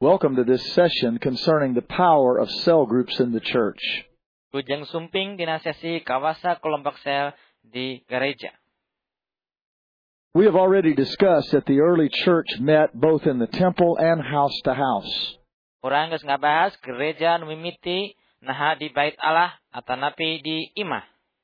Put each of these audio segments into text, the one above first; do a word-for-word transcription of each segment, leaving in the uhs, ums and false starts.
Welcome to this session concerning the power of cell groups in the church. Kujang sumping dina sesi kawasa kelompok sel di gereja. We have already discussed that the early church met both in the temple and house to house. Urang geus ngabahas gereja nu mimiti naha di bait Allah atanapi di imah.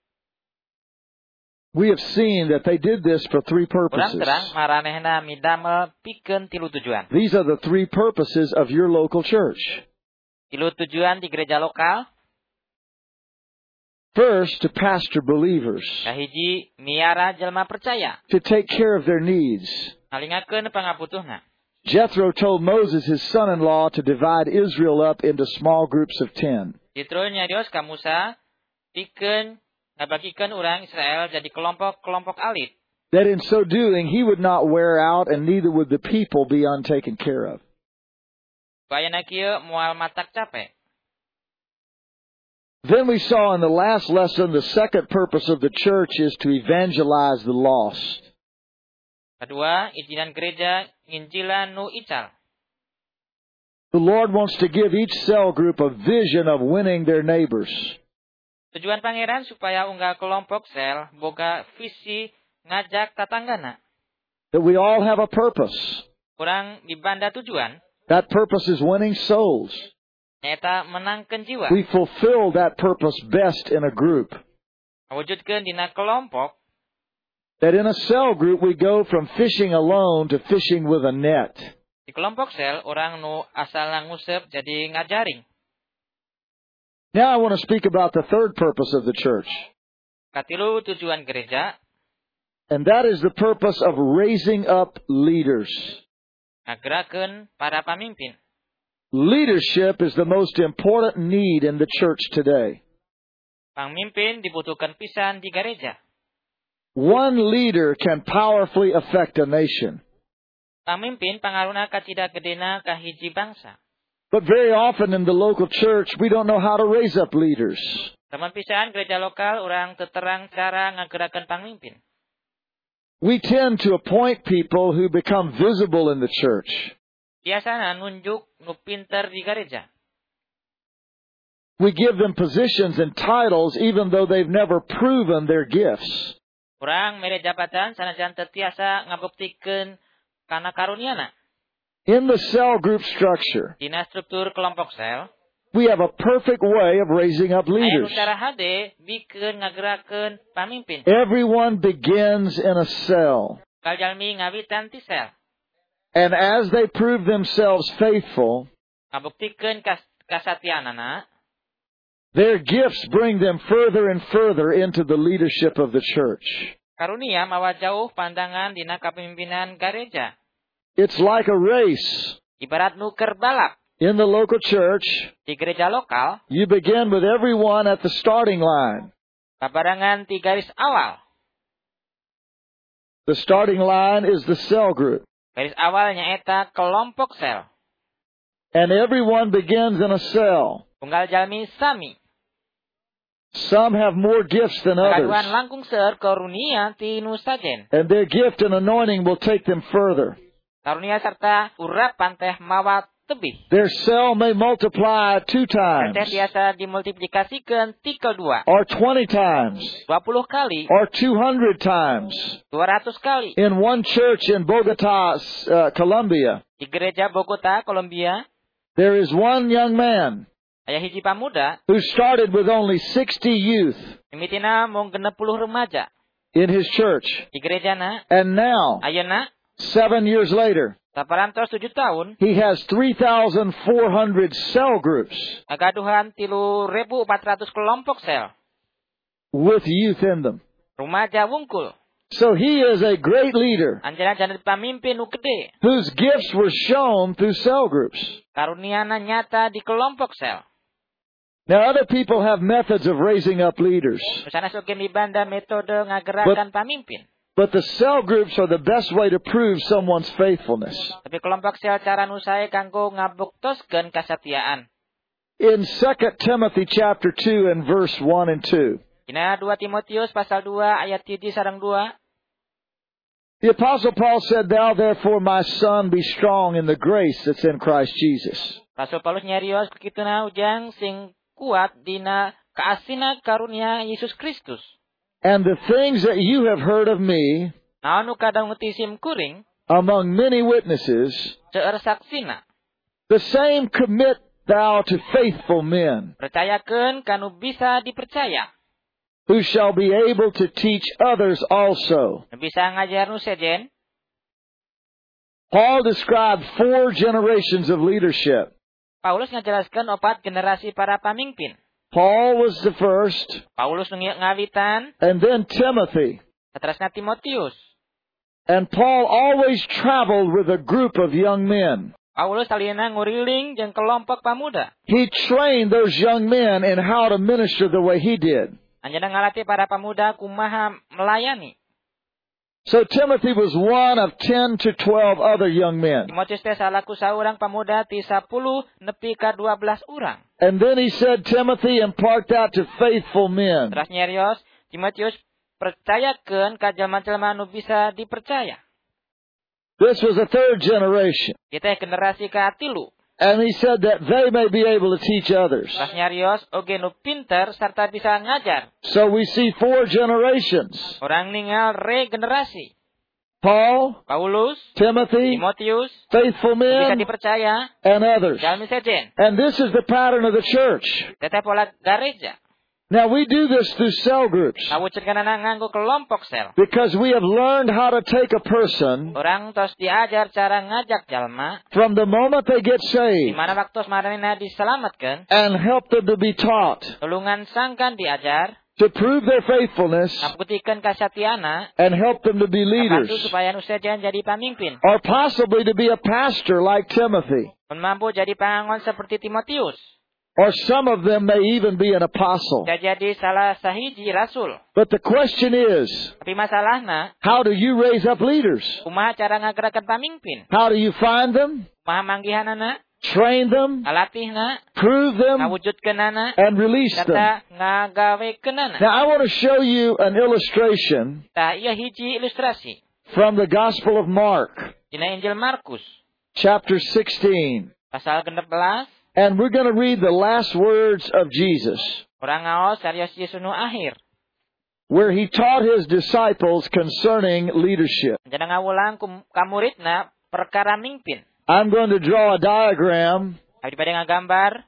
We have seen that they did this for three Urang purposes. terang maranehna midamel pikeun tilu tujuan. These are the three purposes of your local church. Tilu tujuan di gereja lokal. First, to pastor believers, Kahiji miara jelema percaya. to take care of their needs. Ngalingakeun pangabutuhna. Jethro told Moses, his son-in-law, to divide Israel up into small groups of ten. Jitro nyarios ka Musa pikeun ngabagikeun urang Israel jadi kelompok-kelompok alit. That in so doing, he would not wear out and neither would the people be untaken care of. Bayana kieu moal matak capek. Then we saw in the last lesson the second purpose of the church is to evangelize the lost. Kedua, izinan gereja nginjilan nu ical. The Lord wants to give each cell group a vision of winning their neighbors. Tujuan pangeran supaya unggal kelompok sel boga visi ngajak tatanggana. That we all have a purpose. Urang dibanda tujuan, That purpose is winning souls. nyata menangkeun jiwa. We fulfill that purpose best in a group. Wujudkeun dina kelompok, That in a cell group we go from fishing alone to fishing with a net. di kelompok sel orang nu asal nguseup jadi ngajaring. Now I want to speak about the third purpose of the church. Katilu tujuan gereja, And that is the purpose of raising up leaders. ngagerakeun para pamimpin. Leadership is the most important need in the church today. Pamimpin dibutuhkeun pisan di gereja. One leader can powerfully affect a nation. Pamimpin pangaruhna kacida gedena ka hiji bangsa. But very often in the local church, we don't know how to raise up leaders. Teman pisan gereja lokal urang teu terang cara ngagerakeun pamimpin. We tend to appoint people who become visible in the church. Biasana nunjuk nu pinter di gereja. We give them positions and titles even though they've never proven their gifts. Urang mere jabatan sanajan teu tiasa ngabuktikeun kana karuniana. In the cell group structure, Dina struktur kelompok sel, we have a perfect way of raising up aya nu leaders. cara hade bikeun ngagerakeun pamimpin. Everyone begins in a cell. Kaljalmi ngawitan ti sel, And as they prove themselves faithful, ngabuktikeun kas kasatianana, their gifts bring them further and further into the leadership of the church. karunia mawa jauh pandangan dina kapemimpinan gereja. It's like a race. Ibarat nu keur balap In the local church, di gereja lokal, you begin with everyone at the starting line. kabarangan ti garis awal. The starting line is the cell group. Garis awal nyaeta kelompok sel. And everyone begins in a cell. Unggal jalmi sami. Some have more gifts than Kaduan others. langkung seueur karunia ti nu sajen. And their gift and anointing will take them further. Karunia sarta urapan teh mawa tebih. Their cell may multiply two Teh times, biasa dimultiplikasikeun ti kedua. or twenty times, dua puluh kali, or two hundred times. dua ratus kali. In one church in Bogota, uh, Colombia, Di gereja Bogota, Kolombia, there is one young man aya hiji pamuda, who started with only sixty youth mimitina mung genep puluh remaja. in his church. Di gerejana, And now, ayeuna, seven years later, saparantos tujuh tahun, he has three thousand four hundred cell groups agaduhan tilu ribu empat ratus kelompok sel. with youth in them. Rumaja wungkul. So he is a great leader Anjana jana pamimpin nu gede. whose gifts were shown through cell groups. Karuniana nyata di kelompok sel. Now, other people have methods of raising up leaders, Usana soge mibanda metode ngagerakan pamimpin. but the cell groups are the best way to prove someone's faithfulness. Tapi kelompok sel cara nu sae kanggo ngabuktoskeun kasatiaan. In Second Timothy chapter two and verse one and two, Dina dua Timotius pasal dua ayat hiji sareng dua. The Apostle Paul said, "Thou therefore, my son, be strong in the grace that's in Christ Jesus." Rasul Paulus nyarios kikituna ujang sing kuat dina kaasina karunia Yesus Kristus. And the things that you have heard of me Naon nu kadang utisim kuring among many witnesses, seueur saksina. the same commit thou to faithful men, Percayakeun kanu bisa dipercaya. who shall be able to teach others also. Nu bisa ngajar nu sejen. Paul described four generations of leadership. Paulus ngajelaskeun opat generasi para pamimpin. Paul was the first, Paulus nu ngawitan, and then Timothy. saterusna Timotius. And Paul always traveled with a group of young men. Paulus salieuna nguriling jeung kelompok pamuda. He trained those young men in how to minister the way he did. Anjeunna ngalatih para pemuda kumaha melayani. So Timothy was one of ten to twelve other young men. Timotius teh salaku saurang pemuda ti sepuluh nepi ka dua belas urang. And then he said, "Timothy, impart that to faithful men." Terus nyarios, Timotius percayakeun ka jelema-jelema nu bisa dipercaya. This was a third generation. Kita generasi ka tilu. And he said that they may be able to teach others. Terus nyarios oge nu pinter sarta bisa ngajar. So we see four generations. Orang ningal regenerasi. Paul, Paulus, Timothy, Timotius, faithful bisa men, dipercaya, and others. jalmi sejen. And this is the pattern of the church. Teteh pola gereja. Now we do this through cell groups Kawucutkeunana nganggo kelompok sel. because we have learned how to take a person Orang tos diajar cara ngajak jalma from the moment they get di saved mana waktu maranina diselamatkeun, and help them to be taught tulungan sangkan diajar, to prove their faithfulness ngabuktikeun kasatiana, and help them to be leaders, bantu supaya nu sejen jadi pamimpin. or possibly to be a pastor like Timothy, Mun mampu jadi pangangon seperti Timotius. or some of them may even be an apostle. Bisa jadi salah sahiji rasul. But the question is, Tapi masalahna, how do you raise up leaders? kumaha cara ngagerakeun pamimpin? How do you find them, Kumaha manggihanana, train them, ngalatihna, prove them, ngawujudkeunana, and release them? serta ngagawekeunana. Now I want to show you an illustration Tah ieu hiji ilustrasi from the Gospel of Mark, dina Injil Markus chapter sixteen. pasal genep belas. And we're going to read the last words of Jesus, Urang ngaos sarios Yesus nu akhir. where he taught his disciples concerning leadership. Jangan ngawulang ka muridna perkara mimpin. I'm going to draw a diagram Abdi bade ngagambar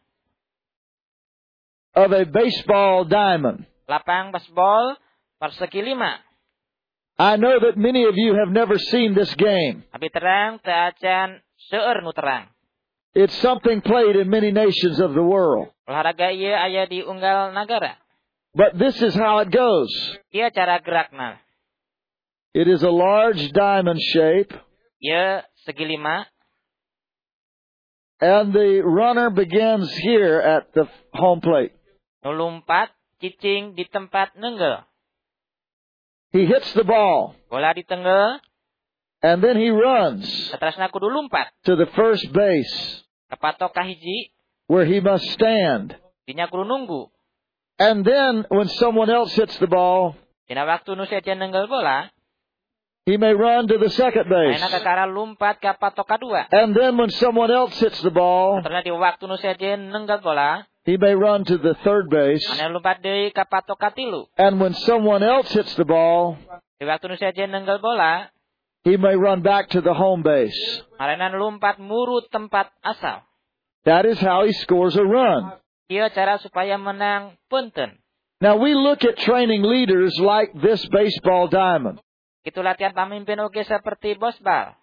of a baseball diamond. lapang baseball persegi lima. I know that many of you have never seen this game. Abdi terang teu acan seueur nu terang. It's something played in many nations of the world. Olahraga ieu aya di unggal nagara. But this is how it goes. Ieu cara gerakna. It is a large diamond shape, Ieu segi lima. and the runner begins here at the home plate. Nu lumpat cicing di tempat neunggel. He hits the ball, Bola di tenggel, and then he runs saterusna kudu lumpat. to the first base, Kapatok ka hiji, where he must stand. dinya kudu nunggu. And then, when someone else hits the ball, Dina waktu nu sejen neunggel bola, he may run to the second base. ayeuna kakara lumpat ka patok kadua. And then, when someone else hits the ball, Saterusna di waktu nu sejen neunggel bola, he may run to the third base. ane lumpat deui ka patok katilu. And when someone else hits the ball, Di waktu nu sejen neunggel bola, he may run back to the home base. marana lumpat muru tempat asal. That is how he scores a run. Ieu cara supaya menang punten. Now, we look at training leaders like this baseball diamond. Kitu latihan pamimpin oge seperti bosbal.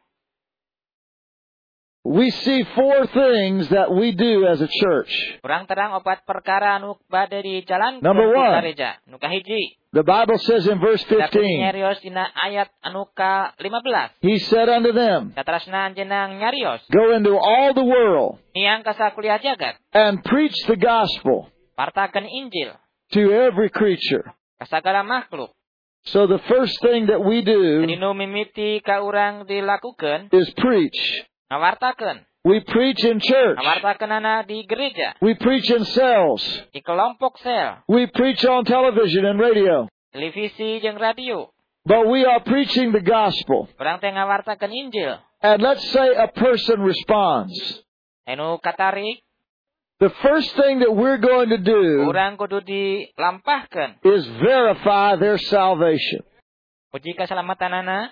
We see four things that we do as a church. Kurang terang opat perkara anu bade dijalankeun Number ku one. gereja. Nu kahiji, The Bible says in verse dapat fifteen, nyarios dina ayat anu ka lima belas. he said unto them, Saterusna anjeunna nyarios, "Go into all the world niang ka sakuliah jagat, and preach the gospel partakeun Injil to every creature." ka sagala makhluk. So the first thing that we do Jadi nu mimiti ka urang dilakukeun, is preach. ngawartakeun. We preach in church. Ngawartakeunana di gereja, We preach in cells. di kelompok sel, We preach on television and radio. televisi jeung radio. But we are preaching the gospel. Urang teh ngawartakeun Injil. And let's say a person responds. Anu katarik. The first thing that we're going to do Urang kudu dilampahkeun is verify their salvation. Uji kasalamatanana.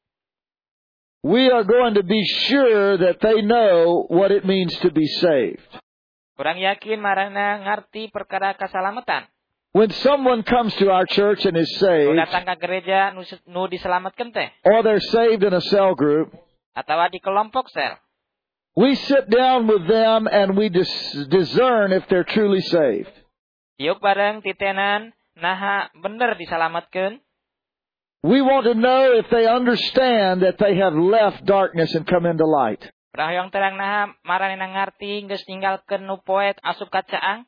We are going to be sure that they know what it means to be saved. Urang yakin marana ngarti perkara kasalamatan. When someone comes to our church and is saved, datang ke gereja nu, nu diselamatkeun teh, or they're saved in a cell group, atawa di kelompok sel, we sit down with them and we dis- discern if they're truly saved. Tiuk bareng titenan naha bener diselamatkeun. We want to know if they understand that they have left darkness and come into light. Rahyong terang naha maranena ngarti geus ninggalkeun nu poet asup ka caang.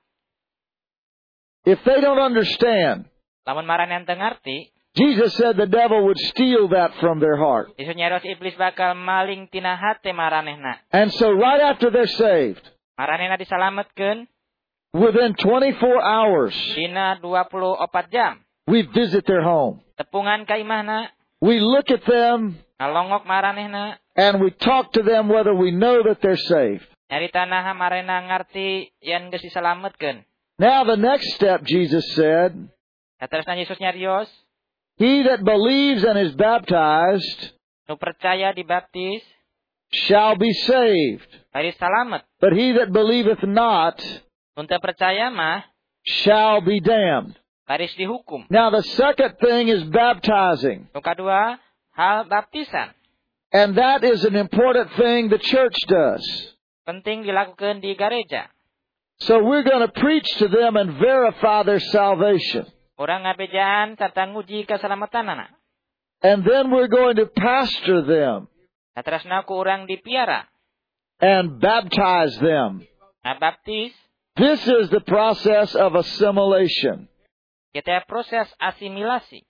If they don't understand, lamun maranena teu ngarti, Jesus said the devil would steal that from their heart. Yesus nyaros iblis bakal maling tina hate maranehna. And so right after they're saved, maranehna diselamatkeun, within twenty-four hours, dina dua puluh opat jam, we visit their home. Tepungan ka imahna, we look at them, ngalongok maranehna, and we talk to them whether we know that they're saved. Nyarita naha maranehna ngarti yen geus diselamatkeun. Now the next step, Jesus said, Katerusna Yesus nyarios, he that believes and is baptized nu percaya dibaptis shall be saved. Bari salamet. But he that believeth not nu teu percaya mah shall be damned. Baris dihukum. Now the second thing is baptizing. Nu kadua hal baptisan. And that is an important thing the church does. Penting dilakukan di gereja. So we're going to preach to them and verify their salvation. Orang ngabejaan serta nguji keselamatanana. And then we're going to pastor them. Saterusna ku urang dipiara. And baptize them. Ngabaptis. This is the process of assimilation. Kita proses asimilasi.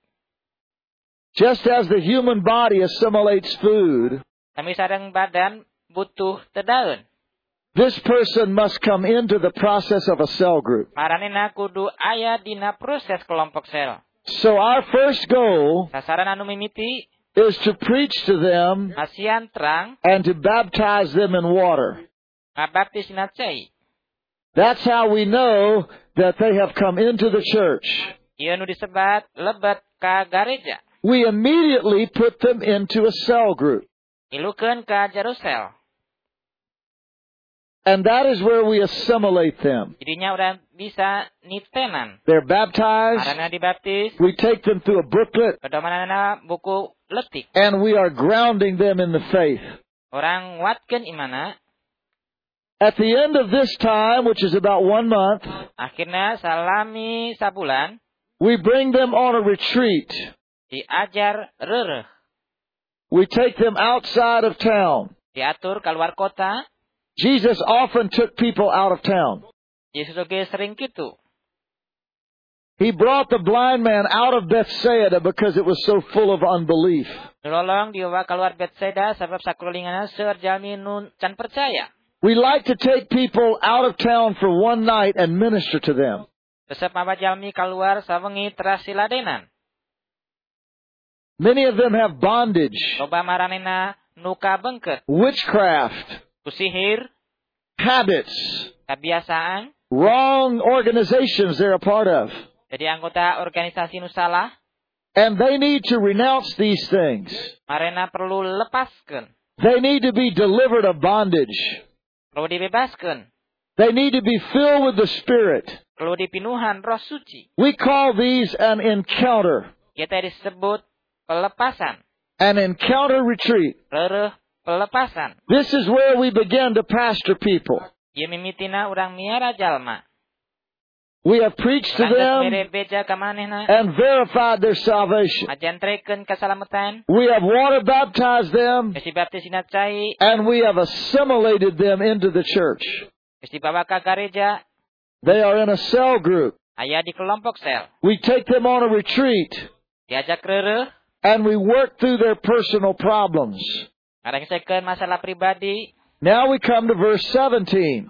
Just as the human body assimilates food, kami sareng badan butuh tedaun. This person must come into the process of a cell group. Maranena kudu aya dina proses kelompok sel. So our first goal sasaran anu mimiti is to preach to them asian terang and to baptize them in water. Ngabaptis dina cai. That's how we know that they have come into the church. Ieu nu disebat lebet ka gereja. We immediately put them into a cell group. Ilukeun ka Jerusalem. And that is where we assimilate them. Jadinya udah bisa nitenan. They're baptized. Karena dibaptis. We take them through a booklet. Pedomanana buku letik. And we are grounding them in the faith. Orang nguatkeun imana. At the end of this time, which is about one month, akhirnya salami sabulan, we bring them on a retreat. Diajar reureuh. We take them outside of town. Diatur keluar kota. Jesus often took people out of town. Yesus oge sering kitu. He brought the blind man out of Bethsaida because it was so full of unbelief. Nolong dibawa keluar Bethsaida sebab sakulinganna seueur jalmi nu can percaya. We like to take people out of town for one night and minister to them. Resep maba jalmi keluar sawengi teras siladenan. Many of them have bondage, loba maranena nu kabengkeut, witchcraft, sihir, habits, kebiasaan, wrong organizations they're a part of. Jadi anggota organisasi nu salah. And they need to renounce these things. Marena perlu lepaskeun. They need to be delivered of bondage. Perlu dibebaskeun. They need to be filled with the Spirit. Perlu dipinuhan Roh Suci. We call these an encounter. Kita disebut pelepasan. An encounter retreat. Reureuh pelepasan. This is where we begin to pastor people. Ieu mimitina urang miara jalma. We have preached to them and verified their salvation. We have water baptized them and we have assimilated them into the church. They are in a cell group. We take them on a retreat and we work through their personal problems. Now we come to verse seventeen.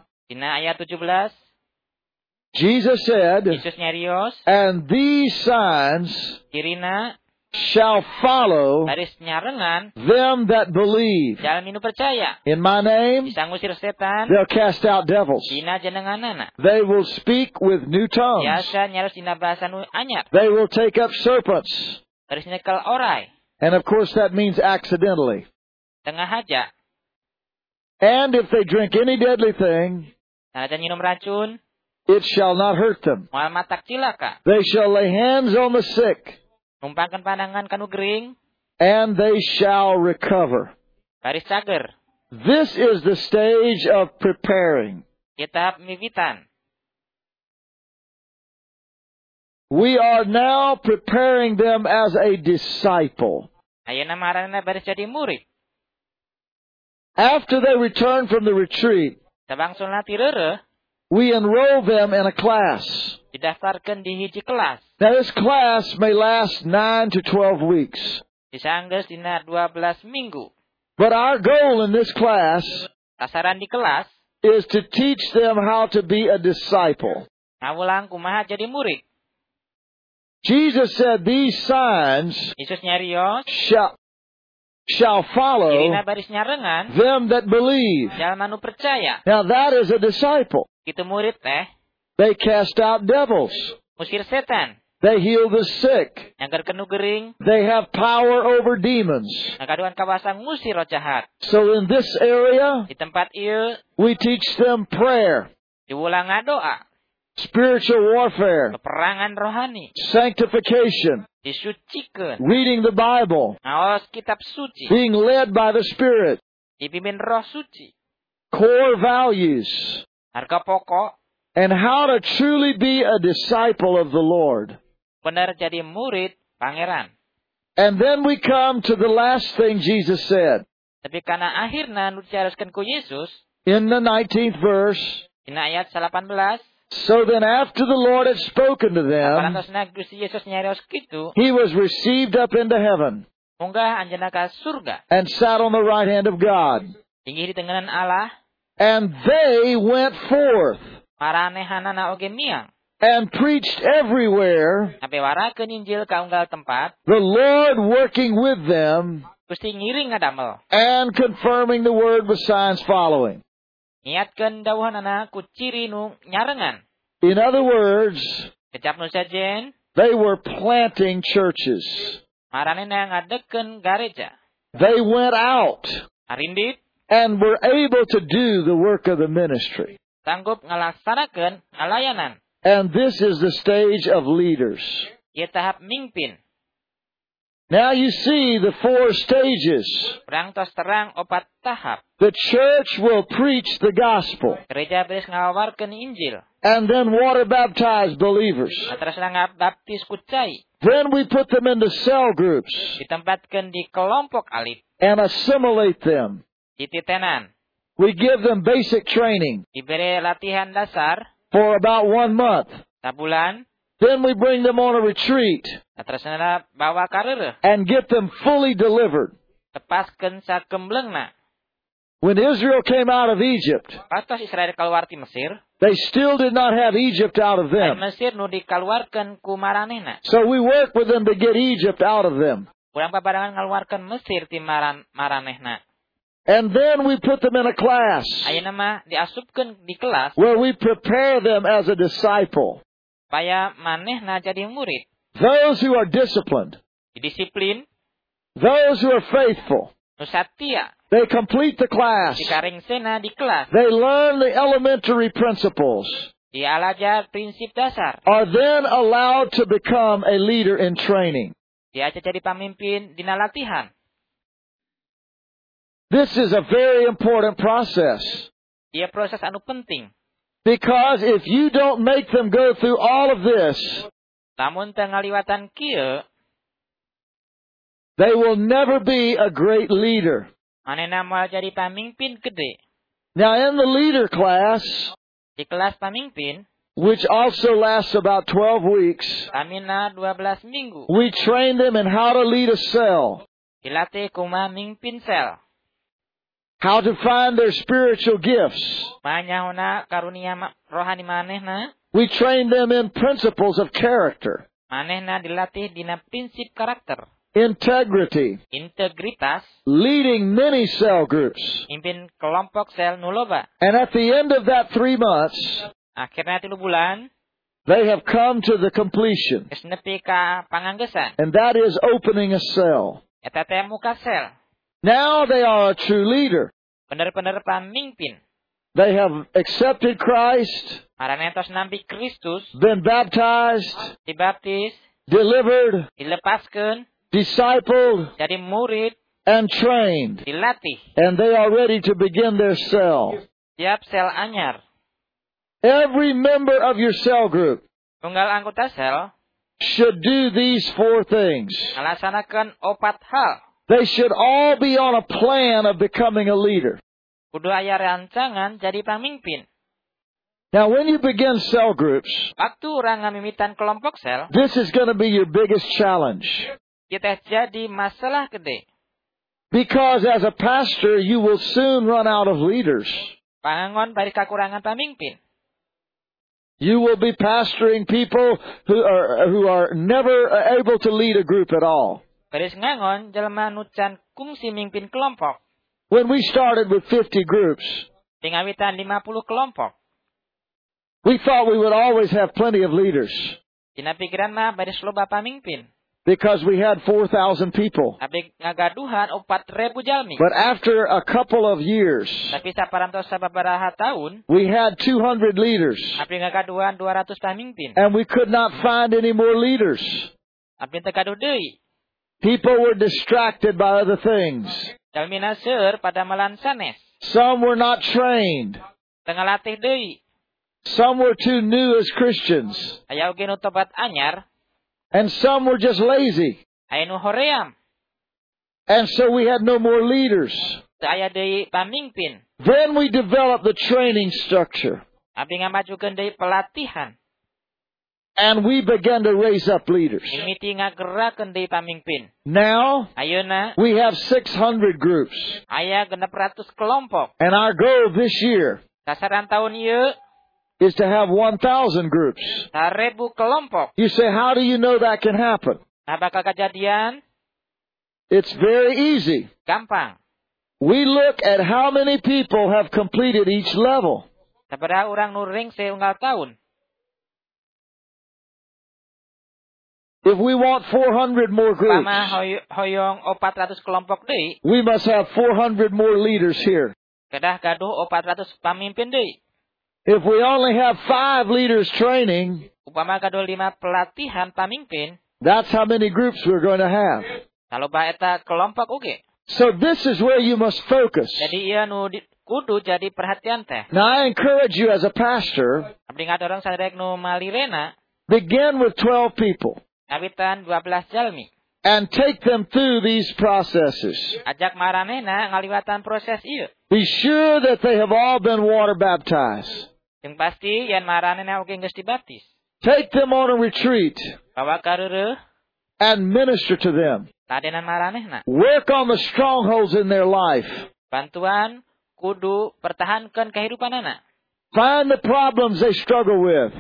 Jesus said, and these signs shall follow baris nyarengan them that believe. jalan minu percaya. In my name, Bisa ngusir setan. they'll cast out devils. Dina jenenganana. They will speak with new tongues. Biasa nyaros dina bahasa nu anyar. They will take up serpents. Baris nyekel orai. And of course that means accidentally. Tengah haja. And if they drink any deadly thing, Nalajan minum racun, it shall not hurt them. moal matak cilaka. They shall lay hands on the sick, Numpangkan pandangan kanu gering, and they shall recover. baris cager. This is the stage of preparing. Kita miwitan. We are now preparing them as a disciple. Ayeuna marana baris jadi murid. After they return from the retreat, Tabangsulna tireureuh, we enroll them in a class. didaftarkeun di hiji kelas. Now this class may last nine to twelve weeks. Disanggeus dina dua belas minggu. But our goal in this class Sasaran di kelas, is to teach them how to be a disciple. ngawulang kumaha jadi murid. Jesus said these signs Yesus nyarios, shall, shall follow irina baris nyarengan, them that believe. jalma nu percaya. Now that is a disciple. Kitu murid teh, They cast out devils. musir setan, They heal the sick. nganggarkeun nu gering, They have power over demons. ngakaduan kawasan ngusir roh jahat. So in this area, Di tempat ieu we teach them prayer, diulang ngadoa, spiritual warfare, peperangan rohani, sanctification, disucikeun, reading the Bible, ngaos kitab suci, being led by the Spirit, dipimpin roh suci, core values, harga pokok, and how to truly be a disciple of the Lord. benar jadi murid pangeran. And then we come to the last thing Jesus said. Tapi karena akhirna nu dicaroskeun ku Yesus, In the nineteenth verse, dina ayat delapan belas, so then after the Lord had spoken to them, parantosna Gusti Yesus nyarios kitu, he was received up into heaven munggah anjeunna ka surga, and sat on the right hand of God. tinggi di tenganan Allah, And they went forth maranehanana oge miang, and preached everywhere, ape warakeun Injil ka unggal tempat, the Lord working with them Gusti ngiring ngadamel, and confirming the word with signs following. ngiatkeun dawuhanana ku ciri nu nyarengan. In other words, Kecap nu sajen, they were planting churches. maranena ngadekeun gareja. They went out Arindit and were able to do the work of the ministry. sanggup ngalaksanakeun ngalayanan. And this is the stage of leaders. Ieu tahap mingpin. Now you see the four stages. Perang tos terang opat tahap. The church will preach the gospel Gereja beres ngawarkeun Injil. and then water baptize believers. Matrasna ngabaptis ku cai. Then we put them into cell groups Ditempatkeun di kelompok alit. and assimilate them. Dititenan. We give them basic training Diberi latihan dasar. for about one month. Sabulan. Then we bring them on a retreat Matrasna bawa kareureuh. and get them fully delivered. Tepaskeun sakemblengna. When Israel came out of Egypt, Pastos Israel kaluar ti Mesir. they still did not have Egypt out of Dan them. Mesir nu dikaluarkeun ku maranehna. So we work with them to get Egypt out of them. Urang pabarangan ngaluarkeun Mesir ti maran maranehna. And then we put them in a class Ayeuna mah diasupkeun di kelas where we prepare them as a disciple. supaya manehna jadi murid. Those who are disciplined, Disiplin, those who are faithful, nu satia, they complete the class. dikaringsena di kelas, They learn the elementary principles, dialajar prinsip dasar, are then allowed to become a leader in training. diajar jadi pamimpin dina latihan. This is a very important process. Ieu proses anu penting. Because if you don't make them go through all of this, Lamun teu ngaliwatan kieu, they will never be a great leader. manehna moal jadi pamimpin gede. Now in the leader class, Di kelas pamimpin, which also lasts about twelve weeks, kamina dua belas minggu. we train them in how to lead a cell, Dilatih kumaha mimpin sel. how to find their spiritual gifts. Manyahuna karunia ma- rohani manehna, We train them in principles of character. manehna dilatih dina prinsip karakter. Integrity. Integritas. Leading many cell groups. Mimpin kelompok sel nu loba. And at the end of that three months, akhirnya tilu bulan, they have come to the completion. Geus nepi ka panganggesan. And that is opening a cell. Eta teh muka sel. Now they are a true leader. Bener-bener pamimpin. They have accepted Christ. Maranentos nampi Kristus. Been baptized. Dibaptis. Delivered. Dilepaskeun. Discipled. Jadi murid. And trained. Dilatih. And they are ready to begin their cell. Siap sel anyar. Every member of your cell group. Tunggal anggota sel. Should do these four things. Ngalaksanakeun opat hal. They should all be on a plan of becoming a leader. Kudu aya rancangan jadi pamimpin. Now, when you begin cell groups, waktu urang ngamimitan kelompok sel, this is going to be your biggest challenge. Kita jadi masalah gede. Because as a pastor, you will soon run out of leaders. Pangangon bari kakurangan pamimpin. You will be pastoring people who are who are never able to lead a group at all. Beris ngangon jelema nu can kungsi mimpin kelompok. When we started with fifty groups, pengawitan lima puluh kelompok, we thought we would always have plenty of leaders. Dina pikiran mah bari loba pamimpin. Because we had four thousand people. Tapi ngagaduhan opat ribu jalmi. But after a couple of years, tapi saparantos sababaraha tahun, we had two hundred leaders. Tapi ngagaduhan dua ratus pamimpin. And we could not find any more leaders. Tapi teu deui. People were distracted by other things. Jalmina seur pada melan sanes. Some were not trained. Tengah latih deui. Some were too new as Christians. Aya oge nu tobat anyar. And some were just lazy. Aya nu hoream. And so we had no more leaders. Aya deui pamimpin. Then we developed the training structure. Abi ngamajukeun deui pelatihan. And we began to raise up leaders. Now, we have six hundred groups. And our goal this year is to have one thousand groups. You say, how do you know that can happen? It's very easy. We look at how many people have completed each level. If we want four hundred more groups, we must have four hundred more leaders here. If we only have five leaders training, that's how many groups we're going to have. So this is where you must focus. Now I encourage you as a pastor, begin with twelve people. And take them through these processes. Be sure that they have all been water baptized. Take them on a retreat. And minister to them. Work on the strongholds in their life. Find the problems they struggle with.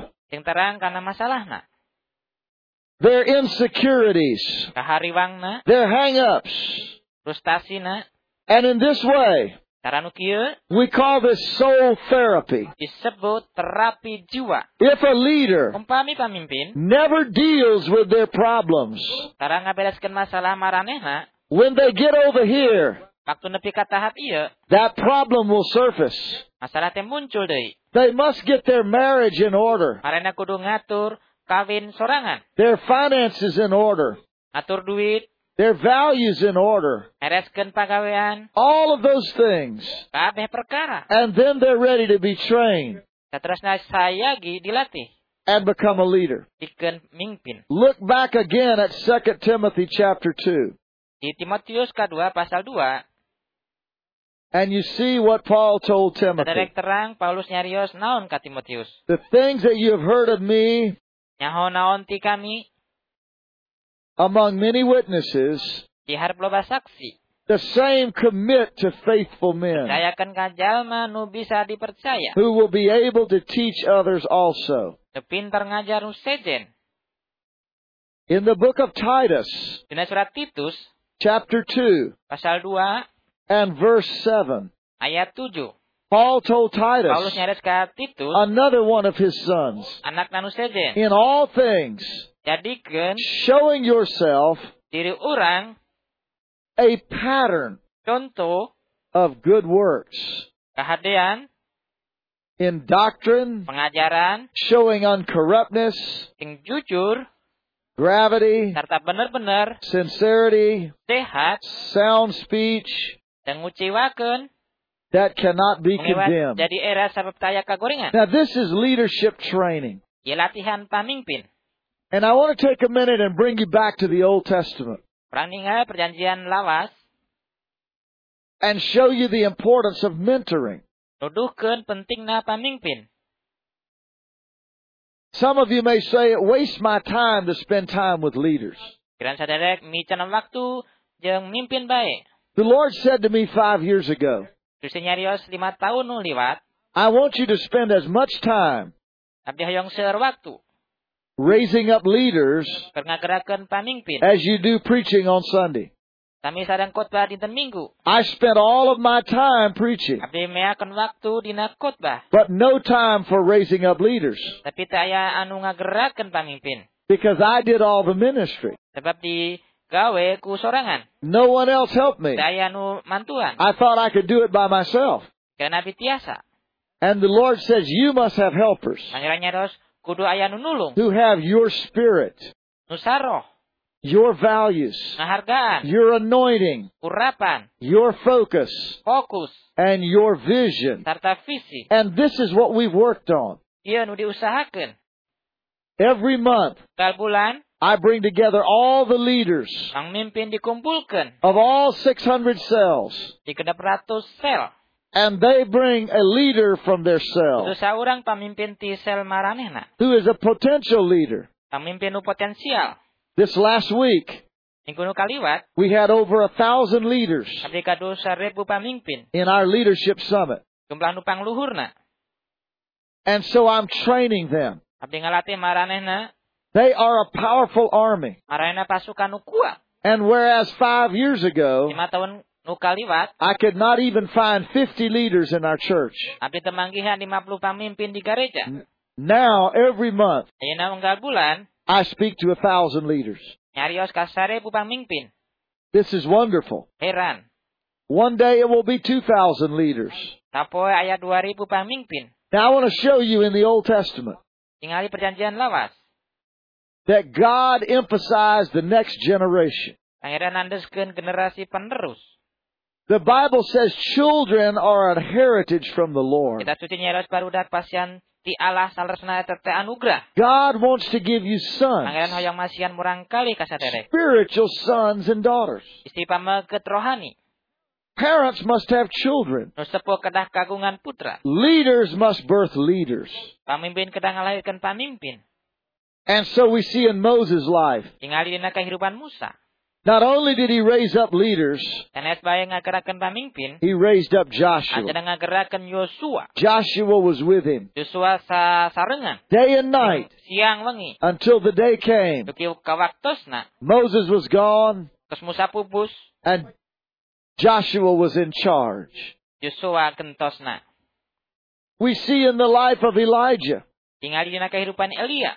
Their insecurities, their hang-ups. And in this way, we call this soul therapy. If a leader never deals with their problems, when they get over here, that problem will surface. They must get their marriage in order. Their finances in order. Their values in order. All of those things. And then they're ready to be trained. And become a leader. Look back again at Second Timothy chapter two. And you see what Paul told Timothy. The things that you have heard of me among many witnesses, the same commit to faithful men who will be able to teach others also. In the book of Titus, Dina surat Titus, chapter two, pasal dua, and verse seven, ayat tujuh. Paul told Titus, Paulus nyaris ka Titus, another one of his sons, anak nanu sejen, in all things, jadikeun showing yourself diri urang a pattern contoh of good works, kahadean, in doctrine, pengajaran, showing uncorruptness, sing jujur, gravity, serta bener-bener, sincerity, sehat, sound speech, dan nguciwakeun that cannot be condemned. jadi era sabab taya kagorengan. Now this is leadership training. Ieu latihan pamimpin. And I want to take a minute and bring you back to the Old Testament. Urang ninggal perjanjian lawas, and show you the importance of mentoring. nuduhkeun pentingna pamimpin. Some of you may say, it wastes my time to spend time with leaders. Kiraan saderek mican waktu jeung mimpin bae. The Lord said to me five years ago, Gusti nyarios lima tahun nu liwat, I want you to spend as much time abdi hayong seueur waktu raising up leaders keur ngagerakeun pamimpin. as you do preaching on Sunday. Sami sareng khotbah dinten Minggu. I spent all of my time preaching, Abdi meakeun waktu dina khotbah, but no time for raising up leaders, tapi teu aya anu ngagerakeun pamimpin. because I did all the ministry. Sebab digawe ku sorangan. No one else helped me. Teu aya nu mantuan. I thought I could do it by myself. Karena abdi tiasa. And the Lord says, you must have helpers Pangeran nyaros kudu aya nu nulung, who have your spirit, nu saroh, your values, ngahargaan, your anointing, urapan, your focus, fokus, and your vision. sarta visi. And this is what we've worked on. Ieu nu diusahakeun. Every month, Kal bulan, I bring together all the leaders pamimpin dikumpulkeun of all six hundred cells, di kedap ratus sel. and they bring a leader from their cell Kudu saurang pamimpin ti sel maranehna. who is a potential leader. Pamimpin nu potensial. This last week, Minggu nu kaliwat, we had over a thousand leaders abdi kadu seribu pamimpin. in our leadership summit. Jumlah nu pangluhurna. And so I'm training them. Abdi ngalatih maranehna, They are a powerful army. maranehna pasukan nu kuat. And whereas five years ago, Lima tahun nu kaliwat, I could not even find fifty leaders in our church, abdi teu manggihan lima puluh pamimpin di gereja. now every month Ayeuna unggal bulan, I speak to a thousand leaders. nyarios ka sarebu pamimpin. This is wonderful. Heran. One day it will be two thousand leaders. Tapoe aya dua ribu pamimpin. Now I want to show you in the Old Testament Tingali perjanjian lawas. that God emphasized the next generation. Pangeran nandeskeun generasi penerus. The Bible says children are a heritage from the Lord. Kita suci nyeros barudak pasian ti Allah saleresna eta teh anugrah. God wants to give you sons, Pangeran hoyong masian murang kali ka saderek. spiritual sons and daughters. Isti pameget rohani. Parents must have children. Nu sepuh kedah kagungan putra. Leaders must birth leaders. Pamimpin kedah ngalahirkeun pamimpin. And so we see in Moses' life, Tingali dina kehidupan Musa. not only did he raise up leaders, Enes bae ngagerakeun pamimpin, he raised up Joshua. anjeunna ngagerakeun Yosua. Joshua was with him Yosua sasarengan. day and night Siang wengi. until the day came. Duki kawaktosna. Moses was gone Terus Musa pupus. and Joshua was in charge. Yosua gentosna. We see in the life of Elijah, Tingali dina kehidupan Elia.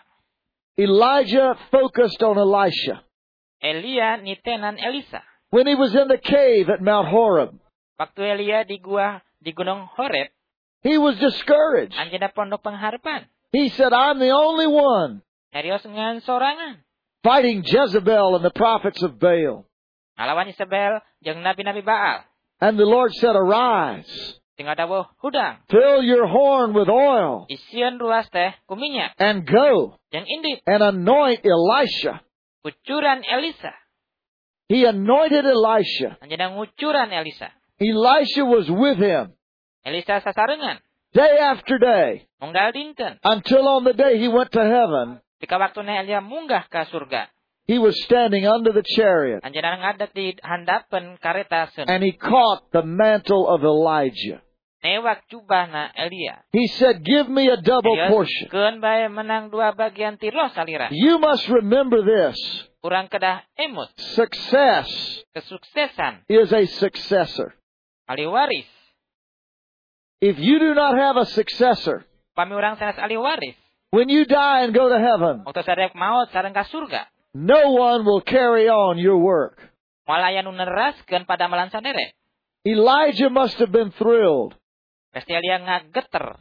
Elijah focused on Elisha. Elia nitenan Elisa. When he was in the cave at Mount Horeb, Waktu Elia di gua di Gunung Horeb, he was discouraged. anjeunna pondok pengharapan. He said, I'm the only one Nyarios ngan sorangan. fighting Jezebel and the prophets of Baal. Ngalawan Isabel jeung nabi-nabi Baal. And the Lord said, arise, Tinggal dawuh hudang. fill your horn with oil, Isieun ruas teh ku minyak. and go Jeung indit and anoint Elisha. kucuran Elisa. He anointed Elisha. Anjeunna ngucuran Elisa. Elisha was with him Elisa sasarengan. day after day, Unggal dinten. until on the day he went to heaven, Tika waktuna Elia munggah ka surga. he was standing under the chariot, Anjeunna ngadeg di handapeun kareta seun. and he caught the mantle of Elijah. newak jubahna Elia. He said, give me a double portion. Keun bae menang dua bagian tiroh salira. You must remember this. Urang kedah emut. Success kesuksesan is a successor. Ali waris. If you do not have a successor, pami urang sanes ali waris. When you die and go to heaven, waktu sadek maut sareng ka surga, no one will carry on your work. Malayan neraskeun pada malan sadere. Elijah must have been thrilled. Pasti Elia ngageter.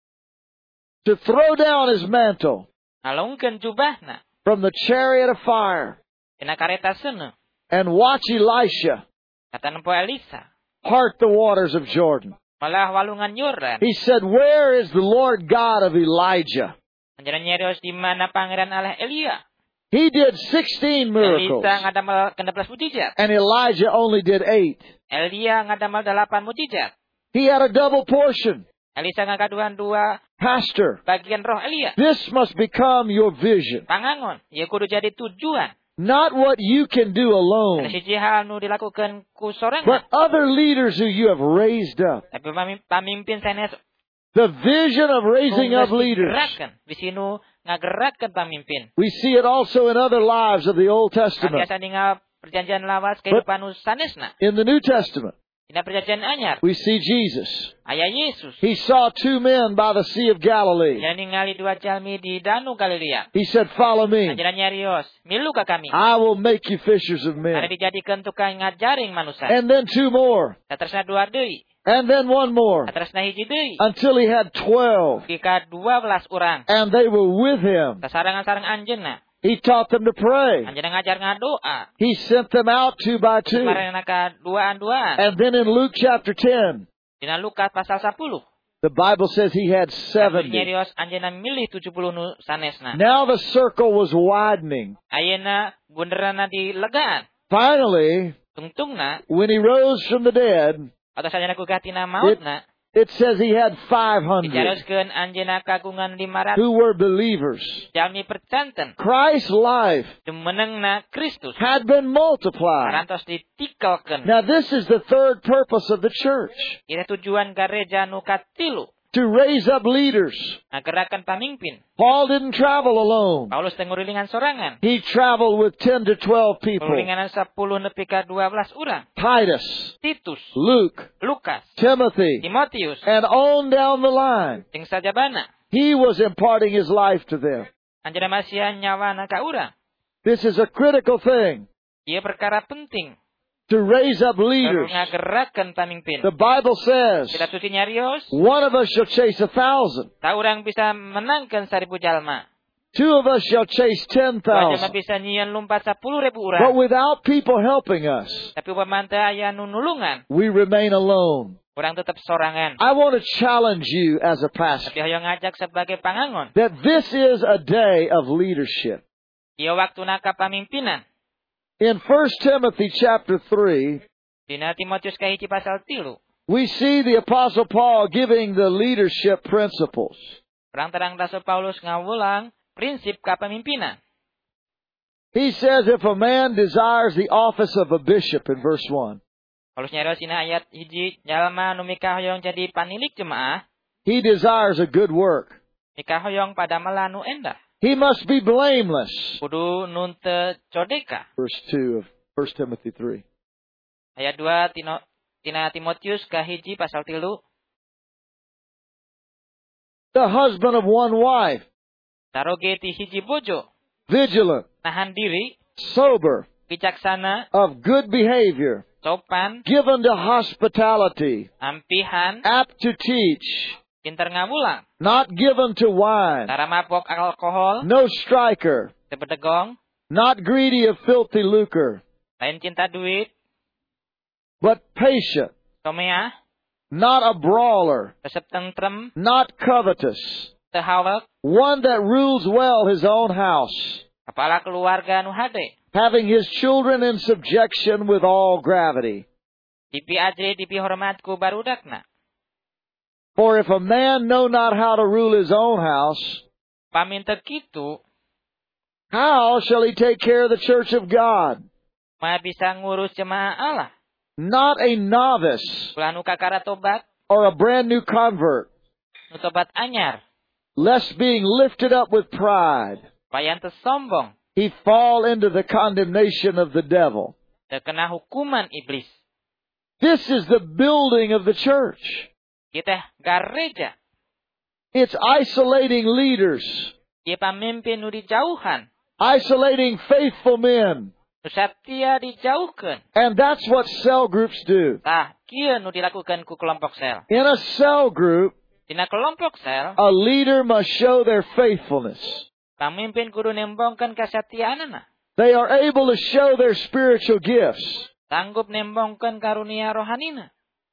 To throw down his mantle. Nalungkeun jubahna. From the chariot of fire. Tina kareta seuneu. And watch Elisha. Kata nempo Elisa. Part the waters of Jordan. Malah walungan Yordan. He said, where is the Lord God of Elijah? Anjana nyarios di mana pangeran Allah Elia. He did sixteen miracles. Elisa ngadamel kendebelas mujizat. And Elijah only did eight. Elia ngadamel delapan mujizat. He had a double portion. Elisa ngakaduhan dua Pastor, bagian roh Elia. This must become your vision. Pangangon, ieu kudu jadi tujuan. Not what you can do alone, siji hal nu dilakukeun ku sorangan. but other leaders who you have raised up. Tapi pamimpin sanes. The vision of raising up leaders. Visi nu ngagerakkeun pamimpin. We see it also in other lives of the Old Testament. Biasa ningal perjanjian lawas kehidupan nu sanesna. In the New Testament, dina perjanjian anyar, we see Jesus. Aya Yesus. He saw two men by the Sea of Galilee. Dia ningali dua jalmi di Danu Galilea. He said, follow me. Anjeunna nyarios, milu ka kami. I will make you fishers of men. Ada dijadikeun tukang ngajaring manusia. And then two more. Satersna dua deui. And then one more. Satersna hiji deui. Until he had twelve. Jika dua belas urang. And they were with him. Sasarangan-sareng anjeunna. He taught them to pray. Anjeunna ngajar ngadoa. He sent them out two by two. Marana ka duaan-duaan. And then in Luke chapter ten, dina Lukas pasal sepuluh, the Bible says he had seventy. Nyarios anjeunna milih tujuh puluh nu sanesna. Now the circle was widening. Ayeuna bunderanna dilegaan. Finally, tungtungna, when he rose from the dead, atau sajeuna ku tina mautna, it says he had five hundred who were believers. Christ's life had been multiplied. Now this is the third purpose of the church. To raise up leaders. Paul didn't travel alone. He traveled with ten to twelve people. Titus, Luke, Timothy, and on down the line. He was imparting his life to them. This is a critical thing. To raise up leaders. The Bible says, one of us shall chase a thousand. Two of us shall chase ten thousand. But without people helping us, we remain alone. I want to challenge you as a pastor that this is a day of leadership. In First Timothy chapter three, we see the Apostle Paul giving the leadership principles. He says if a man desires the office of a bishop in verse one, he desires a good work. He must be blameless. Verse two of First Timothy three. Ayat dua tina Timotius kahiji pasal tilu. The husband of one wife. Taroge ti hiji bojo. Vigilant. Nahan diri. Sober. Bijaksana. Of good behavior. Sopan. Given to hospitality. Ampihan. Apt to teach. Pinter ngamulang. Not given to wine. Tara mabok alkohol. No striker. Tebedegong. Not greedy of filthy lucre. Lain cinta duit. But patient. Tomea. Not a brawler. Resep tentrem. Not covetous. Tehawak. One that rules well his own house. Kepala keluarga nu hade. Having his children in subjection with all gravity. Dipi aje dipi hormat ku barudakna. For if a man know not how to rule his own house, paminta kitu, how shall he take care of the church of God? Ma bisa ngurus jemaah Allah. Not a novice, Planu kakara tobat, or a brand new convert, nutobat anyar, lest being lifted up with pride, payan tersombong, he fall into the condemnation of the devil. Terkena hukuman iblis. This is the building of the church. Kita gereja. It's isolating leaders. Dia pamimpin nu dijauhan. Isolating faithful men. Nu satia dijauhkeun. And that's what cell groups do. Tah, kieu nu dilakukan ku kelompok sel. In a cell group, dina kelompok sel, a leader must show their faithfulness. Pamimpin kudu nembongkeun kasatiaanana. They are able to show their spiritual gifts. Sanggup nembongkeun karunia rohanina.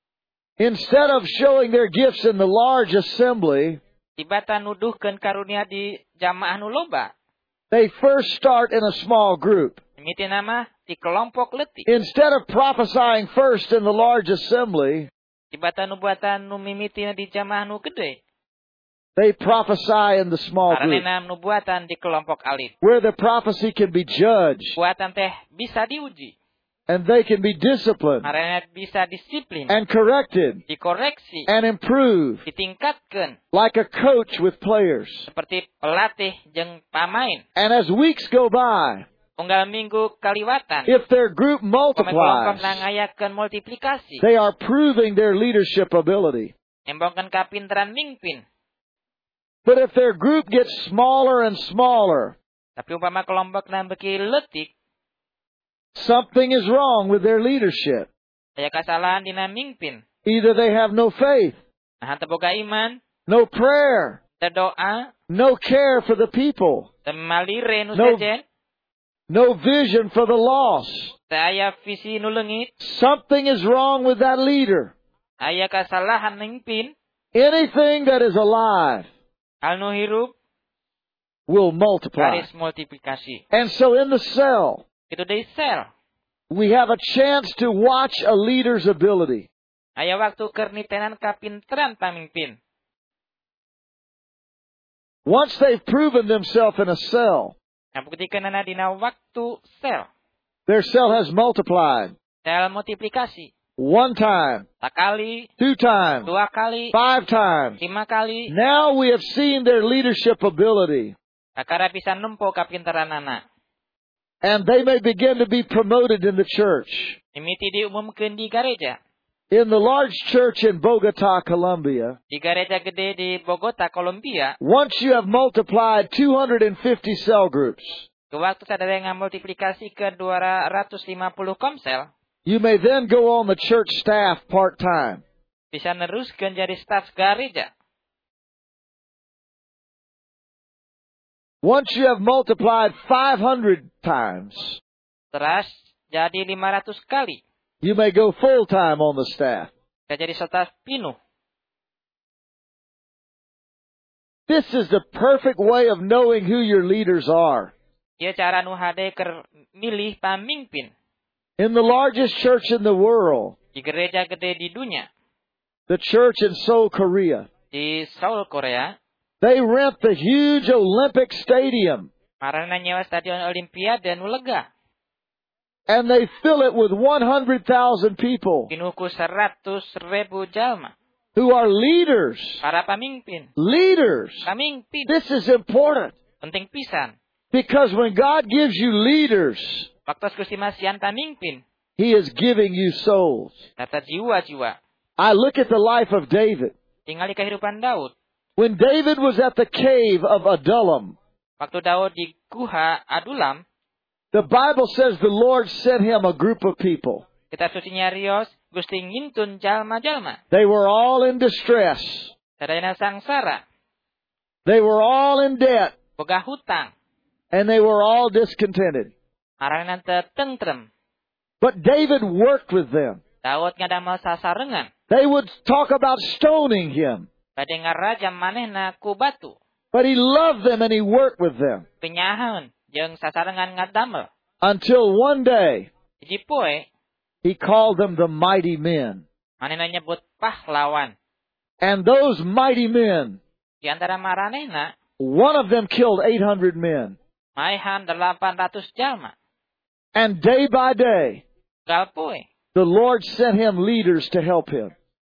Instead of showing their gifts in the large assembly, tibata nuduhkeun karunia di jamaah nu loba. They first start in a small group. Mimiti nama di kelompok leutik. Instead of prophesying first in the large assembly, tibata nubuatan nu mimiti di jamaah nu gede. They prophesy in the small group. Karena nubuatan di kelompok alit. Where the prophecy can be judged. Nubuatan teh bisa diuji. And they can be disciplined. Karena bisa disiplin. And corrected. Dikoreksi. And improved. Ditingkatkan. Like a coach with players. Seperti pelatih jeung pamain. And as weeks go by, unggal minggu kaliwatan, if their group multiplies, multiplikasi, they are proving their leadership ability. Embongkan kapinteran mingpin. But if their group gets smaller and smaller, tapi umpama kelompok nambeki leutik, something is wrong with their leadership. Aya kasalahan dina mingpin. Either they have no faith, nah teu boga iman, no prayer, teu doa, no care for the people, teu malire nu no, sejen, no vision for the lost. Teu aya visi nu leungit. Something is wrong with that leader. Aya kasalahan mingpin. Anything that is alive hal nu hirup will multiply. Garis multiplikasi. And so in the cell, itu di sel, we have a chance to watch a leader's ability. Aya waktu keur nitenan kapinteran pamimpin. Once they've proven themselves in a cell, nabuktikanana dina waktu sel, their cell has multiplied. Sel multiplikasi. One time, sekali, two times, dua kali, five times. lima kali. Now we have seen their leadership ability. Akara bisa nempo kapinteranana. And they may begin to be promoted in the church. Mimiti diumumkeun di gereja. In the large church in Bogota, Colombia, di gereja gede di Bogota, Colombia, once you have multiplied two hundred fifty cell groups, waktu sadaya ngamultiplikasi ke dua ratus lima puluh komsel, you may then go on the church staff part-time. Bisa neruskeun jadi staf gereja. Once you have multiplied five hundred times, teras jadi lima ratus kali, you may go full-time on the staff. Bisa jadi staf pinuh. This is the perfect way of knowing who your leaders are. Ieu cara nu hade keur milih pamimpin. In the largest church in the world, di gereja gede di dunia, the church in Seoul, Korea, di Seoul, Korea, they rent the huge Olympic Stadium. Marana nyewa stadion Olimpiade nu lega. And they fill it with one hundred thousand people. Pinuh ku seratus ribu jalma. Who are leaders. Para pamimpin. Leaders. Pamimpin. This is important. Penting pisan. Because when God gives you leaders, waktu Gusti Masian pamimpin, He is giving you souls. Tata jiwa-jiwa. I look at the life of David. Tingali kehidupan Daud. When David was at the cave of Adullam, waktu Daud di Guha Adulam, the Bible says the Lord sent him a group of people. Kitab sucinya rios, Gusti ngintun jalma-jalma. They were all in distress. Sadayana sangsara. They were all in debt. Boga hutang. And they were all discontented. Arana teu tentrem. But David worked with them. Daud ngadamel sasarengan. They would talk about stoning him. Bade ngarajam manehna ku batu. But he loved them and he worked with them. Penyahaun jeung sasarengan ngadamel. Until one day, hiji poe, he called them the mighty men. Manehna nyebut pahlawan. And those mighty men, di antara maranehna, one of them killed eight hundred men. Maehan delapan ratus jalma. And day by day, galpoe, the Lord sent him leaders to help him.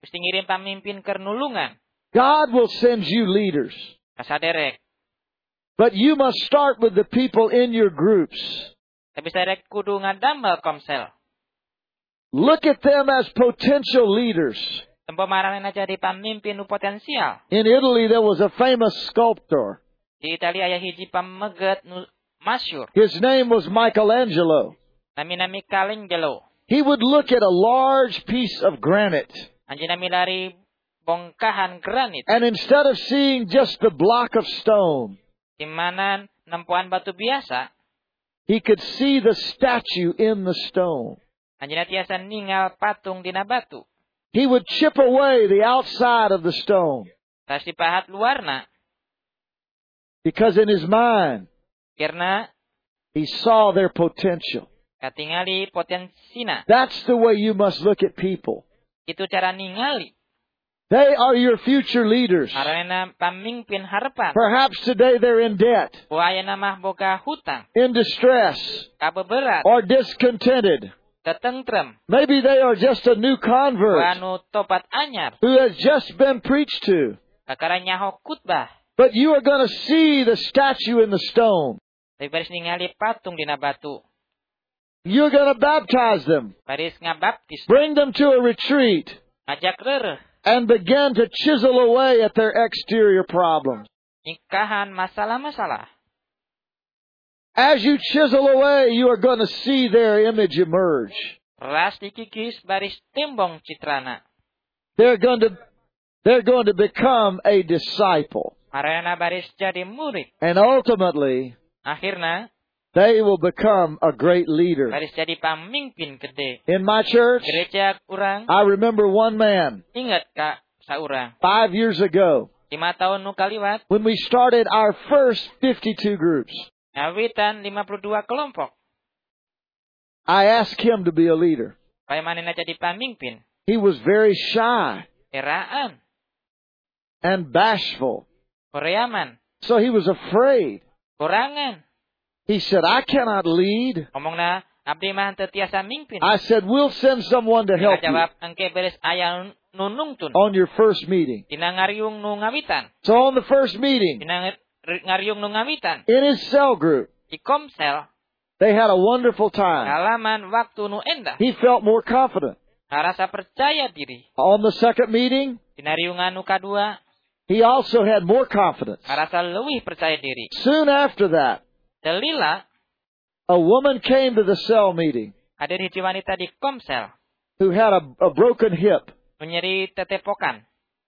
Mesti ngirim pamimpin kernulungan. God will send you leaders. Kasaderek. But you must start with the people in your groups. Tapi saderek kudu ngadamel komsel. Look at them as potential leaders. Tempo marana jadi pamimpin nu potensial. In Italy there was a famous sculptor. Di Italia aya hiji pameget nu masyhur. His name was Michelangelo. Namina Michelangelo. He would look at a large piece of granite. Anjeunna milari bongkahan granit. And instead of seeing just the block of stone, di mana nempuan batu biasa, he could see the statue in the stone. Anjeunna tiasa ningal patung dina batu. He would chip away the outside of the stone. Tas dipahat luarna. Because in his mind, karena he saw their potential. Katingali potensina. That's the way you must look at people. Itu cara ningali. They are your future leaders. Arena pamimpin harapan. Perhaps today they're in debt. Buayana mah boga hutang. In distress. Kabeberat. Or discontented. Ketentrem. Maybe they are just a new convert. Anu topat anyar. Who has just been preached to. Kakaranya ho khutbah. But you are going to see the statue in the stone. Tapi baris ningali patung dina batu. You're going to baptize them. Baris ngabaptis. Bring them to a retreat. Ajak reureuh. And begin to chisel away at their exterior problems. Nikahan masalah-masalah. As you chisel away, you are going to see their image emerge. Ras dikikis baris tembong citrana. They're going to, they're going to become a disciple. Marana baris jadi murid. And ultimately, akhirna, they will become a great leader. Baris jadi pamimpin gede. In my church, gereja urang, I remember one man. Ingat ka saurang. Five years ago. Lima tahun nu kaliwat. When we started our first fifty-two groups. Awitan lima puluh dua kelompok. I asked him to be a leader. Bagaimana jadi pamimpin? He was very shy. Eraan. And bashful. Koreaman. So he was afraid. Korangan. He said, I cannot lead. Omongna abdi mah teu tiasa mimpin. I said, we'll send someone to help jawab, you. Engke beres aya nu nungtun. On your first meeting. Dina ngariung nu ngawitan. So on the first meeting. Dina ngariung nu ngawitan. In his cell group. Di komsel. They had a wonderful time. Kalaman waktu nu endah. He felt more confident. Ngarasa percaya diri. On the second meeting. Dina riungan nu kadua. He also had more confidence. Ngarasa leuwih percaya diri. Soon after that. Delila. A woman came to the cell meeting. Hadir hiji wanita di komsel. Who had a, a broken hip. Nyeri tetepokan.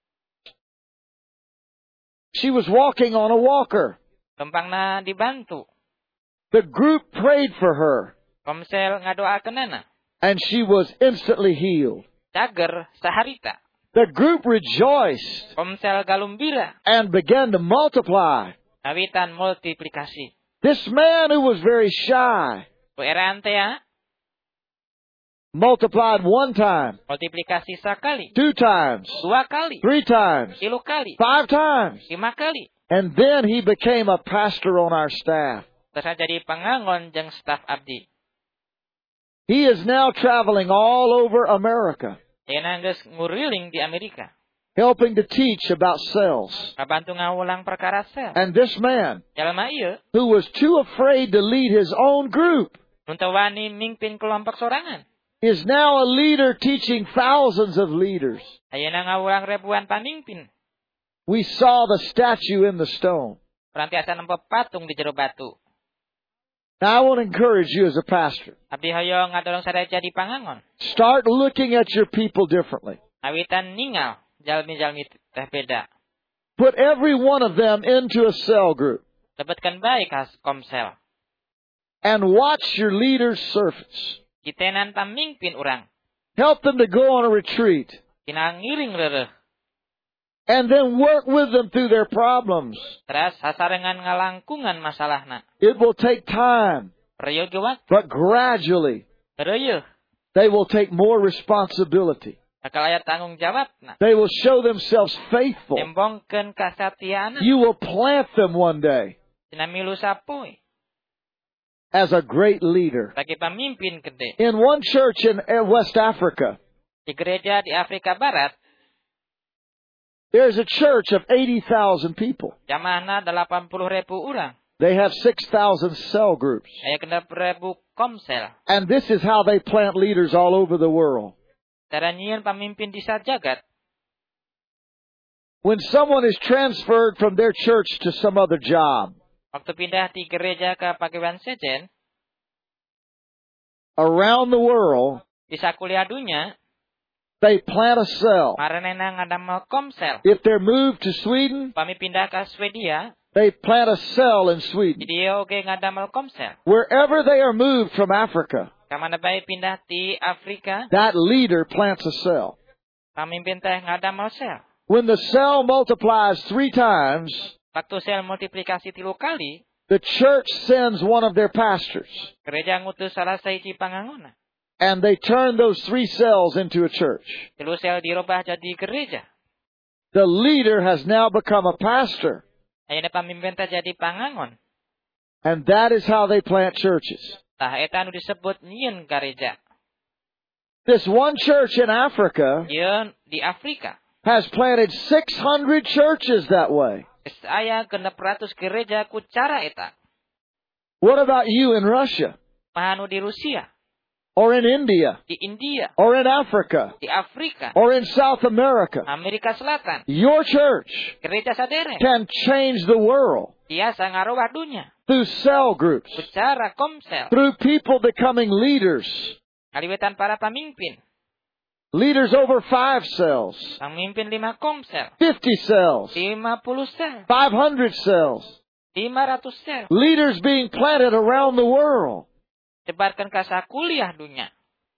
She was walking on a walker. Tumpangna dibantu. The group prayed for her. Komsel ngadoakeunana. And she was instantly healed. Cager saharita. The group rejoiced. Komsel galumbira. And began to multiply. Awitan multiplikasi. This man who was very shy. Pueran teh multiplied one time. Multiplikasi sakali. Two times. Dua kali. Three times. Tilu kali. Five times. Lima kali. And then he became a pastor on our staff. Terus jadi pangangon jeung staf abdi. He is now traveling all over America. Euna geus nguriling di Amerika. Helping to teach about cells. Kabantu ngawulang perkara sel. And this man, jalma ieu, who was too afraid to lead his own group, nu teu wani mimpin kelompok sorangan, is now a leader teaching thousands of leaders. Ayeuna ngawulang ribuan pamimpin. We saw the statue in the stone. Urang tiasa nempo patung di jero batu. Now I want to encourage you as a pastor. Abdi hoyong ngadorong sadaya jadi pangangon. Start looking at your people differently. Awitan ningal jalmi-jalmi teh beda. Put every one of them into a cell group. Lebetkan baik khas komsel. And watch your leaders surface. Kitenan pamimpin urang. Help them to go on a retreat. Kina ngiring reureuh. And then work with them through their problems. Terus hasarengan ngalangkungan masalahna. It will take time. Reueuh ge waktu. But gradually, reueuh, they will take more responsibility. Bakal aya tanggung jawabna. They will show themselves faithful. Nembongkeun kasatianan. You will plant them one day. Tina milu sapoe. As a great leader. Bagi pamimpin gede. In one church in West Africa. Di gereja di Afrika Barat. There's a church of eighty thousand people. Jamaahna delapan puluh ribu orang. They have six thousand cell groups. Aya genep ribu komsel. And this is how they plant leaders all over the world. Cara nyieun pamimpin di sajagat. When someone is transferred from their church to some other job, waktu pindah di gereja ke pagawaian sejen, around the world, di sakuliah dunya, they plant a cell. Maranena ngadamel komsel. If they're moved to Sweden, pami pindah ke Swedia, they plant a cell in Sweden. Dia oge ngadamel komsel. Wherever they are moved from Africa, kamana bae pindah di Afrika, that leader plants a cell. Pamimpin teh ngadamel sel. When the cell multiplies three times, waktu sel multiplikasi tilu kali, the church sends one of their pastors. Gereja ngutus salah sahiji panganggona. And they turn those three cells into a church. Tilu sel dirubah jadi gereja. The leader has now become a pastor. Ayeuna pamimpin teh jadi pangangon. And that is how they plant churches. Tah eta anu disebut nyieun gereja. This one church in Africa Yeun di Afrika has planted six hundred churches that way. Aya genep ratus gereja ku cara eta. What about you in Russia? Mahanu di Rusia. Or in India. Di India. Or in Africa. Di Afrika. Or in South America. Amerika Selatan. Your church gereja saderek can change the world. Biasa ngarubah dunia. Through cell groups. Secara komsel. Through people becoming leaders. Kaliwetan para pamimpin. Leaders over five cells. Pamimpin lima komsel. Fifty cells. lima puluh sel. Five hundred cells. lima ratus sel. Leaders being planted around the world. Sebarkan ka sakuliah dunya.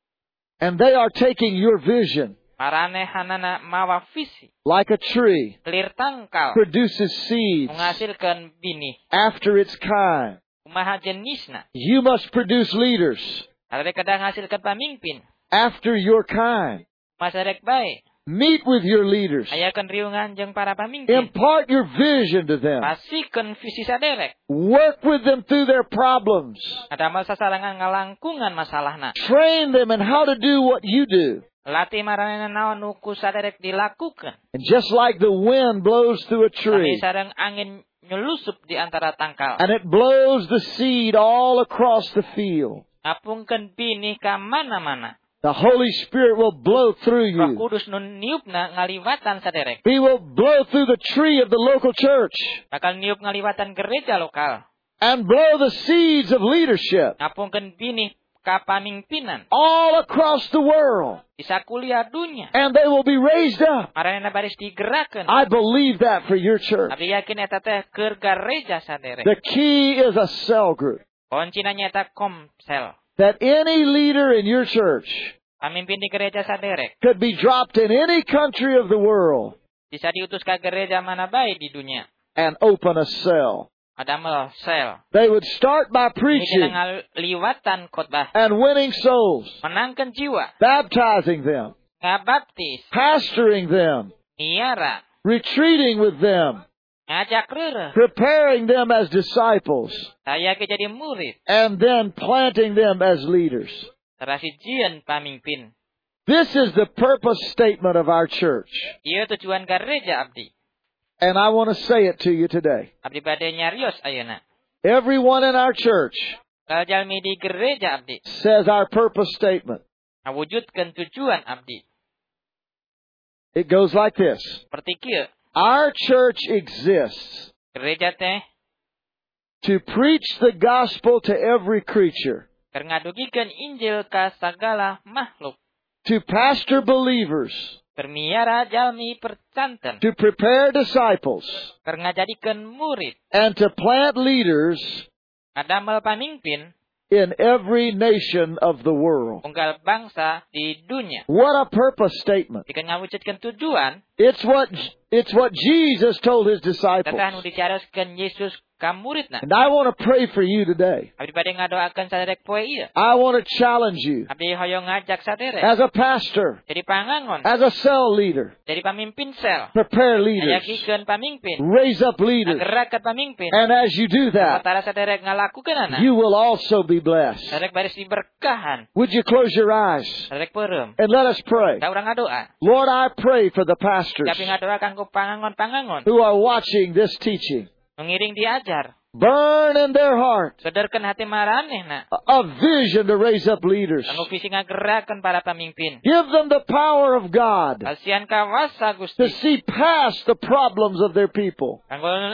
And they are taking your vision. Maranehanana mawa visi. Like a tree. Lir tangkal. Produces seeds. Menghasilkan benih. After its kind. Kumaha jenisna. You must produce leaders. Arek kada ngasilkan pamimpin. After your kind. Masarek bae. Meet with your leaders. Ayakeun riungan jeung para pamimpin. Impart your vision to them. Pasikeun visi saderek. Work with them through their problems. Adamel sasarangan ngalangkungan masalahna. Train them in how to do what you do. Latih maranena naon nu ku saderek dilakukeun. And just like the wind blows through a tree. Sareng angin nyelusup di antara tangkal. And it blows the seed all across the field. Apungkeun binih ka mana-mana. The Holy Spirit will blow through you. Roh Kudus nun niupna ngaliwatan saderek. He will blow through the tree of the local church. Bakal niup ngaliwatan gereja lokal. And blow the seeds of leadership. Ngapungkeun binih ka pamimpinan. All across the world. Di sakuliah dunya. And they will be raised up. Maranena baris digerakeun. I believe that for your church. Abi yakin eta teh keur gereja saderek. The key is a cell group. Kuncina nyata komsel. That any leader in your church pamimpin di gereja saderek could be dropped in any country of the world. Bisa diutus ke gereja mana bae di dunia. And open a cell. Adamel sel. They would start by preaching. Liwatan khotbah. And winning souls. Menangkan jiwa. Baptizing them. Ngabaptis. Pastoring them. Niara. Retreating with them. Ngajak reureuh. Preparing them as disciples. Saya ke jadi murid. And then planting them as leaders. Terasijieun pamimpin. This is the purpose statement of our church. Ieu tujuan gereja abdi. And I want to say it to you today. Abdi bade nyarios ayeuna. Everyone in our church Jalmi di gereja abdi says our purpose statement. Ngawujudkeun tujuan abdi. It goes like this. Seperti kieu. Our church exists gereja teh to preach the gospel to every creature. Keur ngadugikeun Injil ka sagala makhluk. To pastor believers. Permiara jalmi percanten. To prepare disciples. Keur ngajadikeun murid. And to plant leaders. Ngadamel pamimpin. In every nation of the world. Unggal bangsa di dunia. What a purpose statement. Dikeun ngawujudkeun tujuan. It's what it's what Jesus told his disciples. Tah nu dicaroskeun Yesus ka muridna. And I want to pray for you today. Abdi bade ngadoakeun saderek poe ieu. I want to challenge you. Abdi hoyong ngajak saderek. As a pastor. Jadi pangangon. As a cell leader. Jadi pamimpin sel. Prepare leaders. Ngajagikeun pamimpin. Raise up leaders. Nggerakkeun pamimpin. And as you do that. Satara saderek ngalakukeunana. You will also be blessed. Saderek baris diberkahan. Would you close your eyes? Saderek peureum. And let us pray. Da urang ngadoa. Lord, I pray for the pastor. pastors who are watching this teaching. Burn in their heart a vision to raise up leaders. Give them the power of God to see past the problems of their people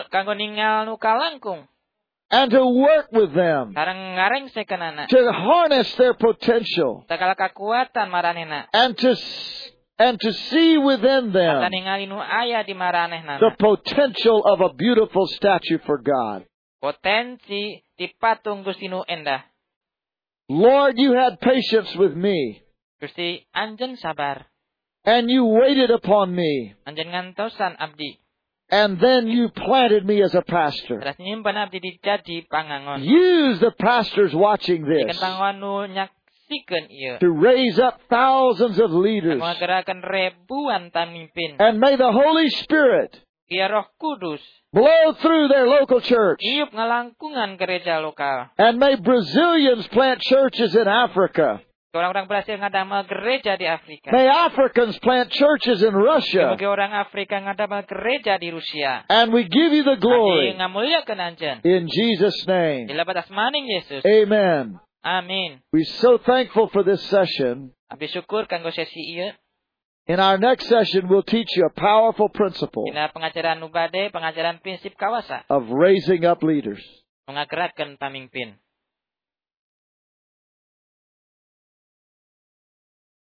and to work with them, to harness their potential, and to and to see within them the potential of a beautiful statue for God. Potensi di patung Gusti nu endah. Lord, you had patience with me. Gusti anjen sabar. And you waited upon me. Anjen ngantosan abdi. And then you planted me as a pastor. Terus nyimpen abdi dijadi pangangon. Use the pastors watching this to raise up thousands of leaders. Menggerakkan ribuan pemimpin. And may the Holy Spirit Biar Roh Kudus blow through their local church. Tiup ngelangkungan gereja lokal. And may Brazilians plant churches in Africa. Orang-orang Brasil ngadamel gereja di Afrika. May Africans plant churches in Russia. Bagi orang Afrika ngadamel gereja di Rusia. And we give you the glory. Ngamulyakeun anjeun. In Jesus' name. Di lebat asmaning Yesus. Amen. Amin. We're so thankful for this session. Abdi syukur kanggo sesi ieu. In our next session, we'll teach you a powerful principle Dina pengajaran nu bade, pengajaran prinsip kawasa of raising up leaders. Menggerakkan pamimpin.